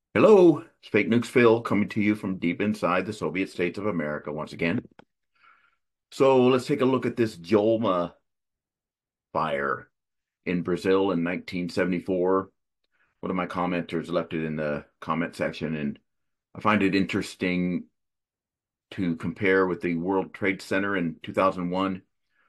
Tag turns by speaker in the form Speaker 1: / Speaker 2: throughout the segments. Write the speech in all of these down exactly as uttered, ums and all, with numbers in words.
Speaker 1: Hello, it's Fake Nukes Phil coming to you from deep inside the Soviet states of America once again. So let's take a look at this Jolma fire in Brazil in nineteen seventy-four. One of my commenters left it in the comment section, and I find it interesting to compare with the World Trade Center in two thousand one.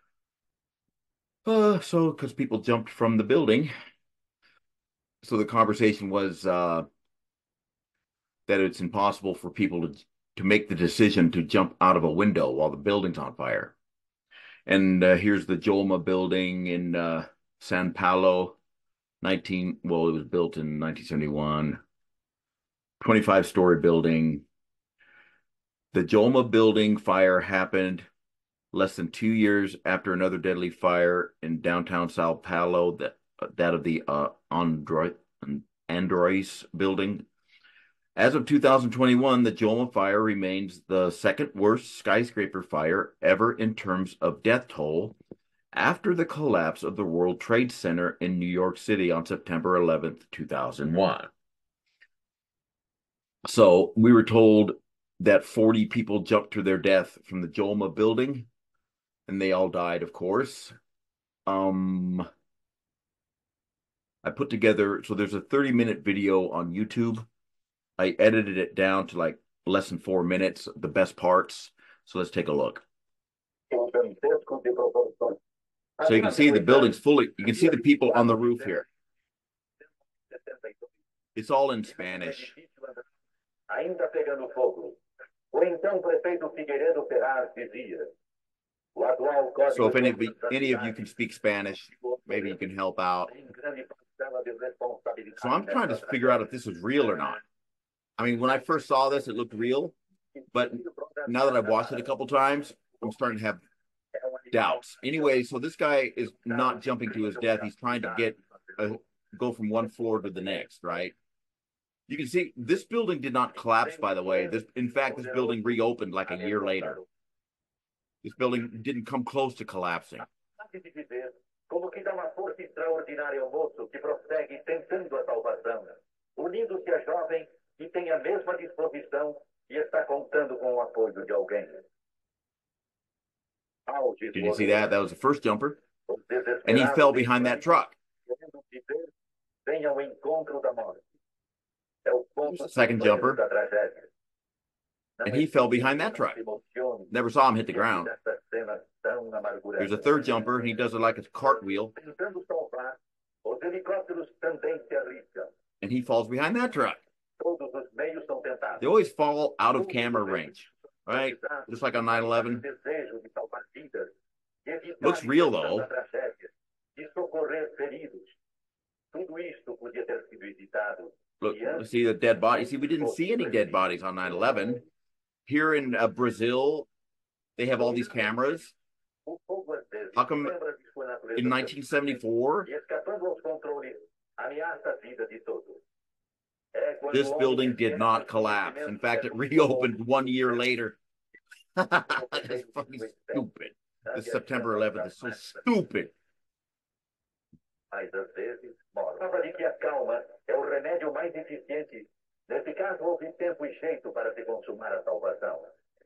Speaker 1: Uh, so, because people jumped from the building. So the conversation was uh, that it's impossible for people to, to make the decision to jump out of a window while the building's on fire. And uh, here's the Jolma building in uh, San Paulo, nineteen, well, it was built in nineteen seventy-one, twenty-five story building. The Jolma building fire happened less than two years after another deadly fire in downtown Sao Paulo, that, that of the uh, Android, Androis building. As of two thousand twenty-one, the Jolma fire remains the second worst skyscraper fire ever in terms of death toll after the collapse of the World Trade Center in New York City on September eleventh, two thousand one. So we were told that forty people jumped to their death from the Jolma building, and they all died, of course. Um, I put together, so there's a thirty minute video on YouTube. I edited it down to like less than four minutes, the best parts. So let's take a look. So you can see the building's fully, you can see the people on the roof here. It's all in Spanish. Ainda pegando fogo. O então prefeito Figueiredo Ferraz dizia: o atual código. So if any of, the, any of you can speak Spanish, maybe you can help out. So I'm trying to figure out if this was real or not. I mean, when I first saw this, it looked real, but now that I've watched it a couple times, I'm starting to have doubts. Anyway, so this guy is not jumping to his death. He's trying to get a, go from one floor to the next, right? You can see this building did not collapse, by the way. This, in fact, this building reopened like a year later. This building didn't come close to collapsing. Como que dá uma força extraordinária ao moço que prossegue tentando a salvação, unindo-se a jovem que tem a mesma disposição e está contando com o apoio de alguém. Did you see that? That was the first jumper, and he fell behind that truck. There's the second jumper, and he fell behind that truck. Never saw him hit the ground. There's a third jumper, and he does it like a cartwheel, and he falls behind that truck. They always fall out of camera range, right? Just like on nine eleven. Looks real, though. Look, you see the dead body. See, we didn't see any dead bodies on nine eleven. Here in uh, Brazil, they have all these cameras. How come in nineteen seventy-four, this building did not collapse? In fact, it reopened one year later. That's fucking stupid. This September eleventh is so stupid. Mas às vezes prova de que a calma é o remédio mais eficiente. Nesse caso, houve tempo e jeito para se consumar a salvação.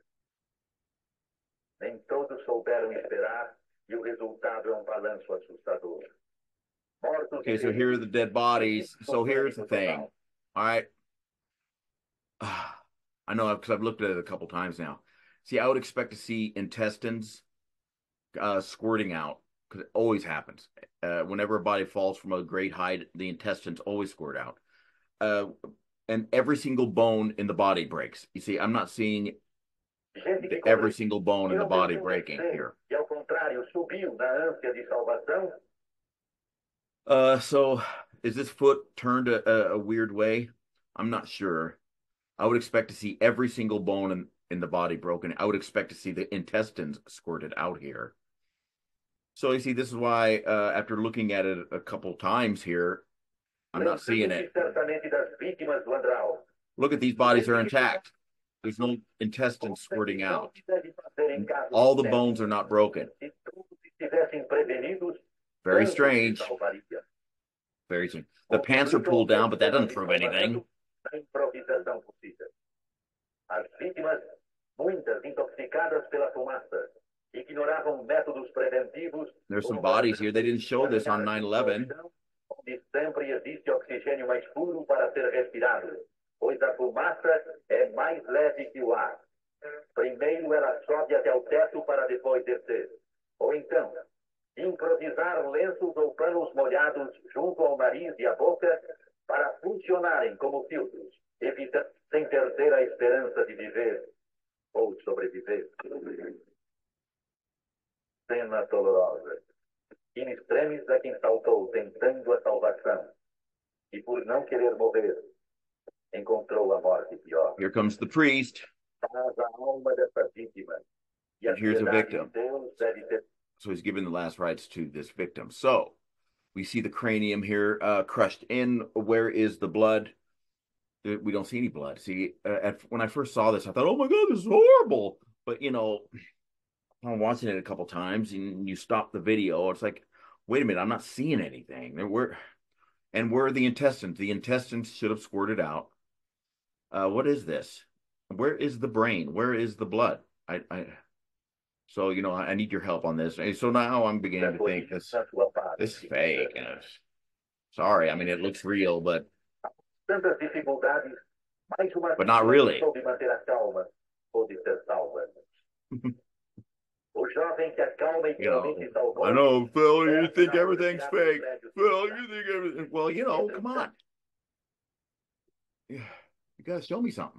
Speaker 1: Nem todos souberam esperar e o resultado é um balanço assustador. Okay, so here are the dead bodies. So here's the thing. All right. I know because I've looked at it a couple times now. See, I would expect to see intestines uh, squirting out because it always happens. Uh, whenever a body falls from a great height, the intestines always squirt out. Uh, and every single bone in the body breaks. You see, I'm not seeing the, every single bone in the body breaking here. Uh, so is this foot turned a, a weird way? I'm not sure. I would expect to see every single bone in, in the body broken. I would expect to see the intestines squirted out here. So you see, this is why, uh, after looking at it a couple times here, I'm not seeing it. Look at these bodies are intact. There's no intestines squirting out. All the bones are not broken. Very strange. Very strange. The pants are pulled down, but that doesn't prove anything.
Speaker 2: da improvisação possível. As vítimas, muitas intoxicadas pela fumaça, ignoravam métodos preventivos.
Speaker 1: There's some bodies here. They didn't show this on nine eleven.
Speaker 2: Onde sempre existe oxigênio mais puro para ser respirado, pois a fumaça é mais leve que o ar. Primeiro ela sobe até o teto para depois descer. Ou então, improvisar lenços ou panos molhados junto ao nariz e à boca para funcionarem como filtros, evitando sem perder a esperança de viver ou sobreviver. Cena dolorosa. In extremis a quem saltou tentando a salvação e por não querer morrer, encontrou a morte pior.
Speaker 1: Here comes the priest.
Speaker 2: Faz a alma dessa vítima. E a
Speaker 1: Here's a victim.
Speaker 2: De Deus deve ter...
Speaker 1: So he's giving the last rites to this victim. So we see the cranium here uh, crushed in. Where is the blood? We don't see any blood. See, uh, at, when I first saw this, I thought, oh my God, this is horrible. But, you know, I'm watching it a couple times and you stop the video. It's like, wait a minute, I'm not seeing anything. There were, and where are the intestines? The intestines should have squirted out. Uh, what is this? Where is the brain? Where is the blood? I, I, so, you know, I, I need your help on this. And so now I'm beginning to think this, this is fake. You know, sorry. I mean, it looks real, but, but not really. You know, I know, Phil, you think everything's fake. Phil, you think everything. Well, you know, come on. Yeah, you gotta show me something.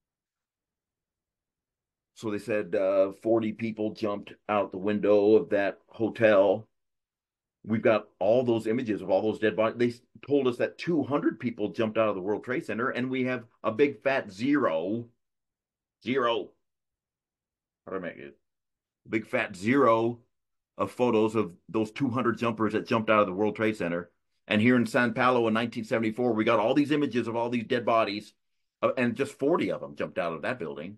Speaker 1: So they said uh, forty people jumped out the window of that hotel. We've got all those images of all those dead bodies. They told us that two hundred people jumped out of the World Trade Center, and we have a big fat zero. Zero. How do I make it? Big fat zero of photos of those two hundred jumpers that jumped out of the World Trade Center. And here in Sao Paulo in nineteen seventy-four, we got all these images of all these dead bodies, uh, and just forty of them jumped out of that building.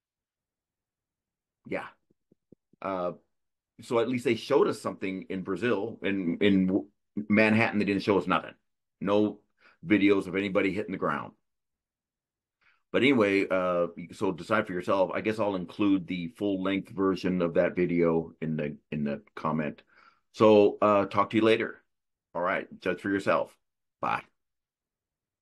Speaker 1: Yeah. Uh, so at least they showed us something in Brazil. In in Manhattan, they didn't show us nothing. No videos of anybody hitting the ground. But anyway, uh, so decide for yourself. I guess I'll include the full length version of that video in the in the comment. So uh, talk to you later. All right, judge for yourself. Bye.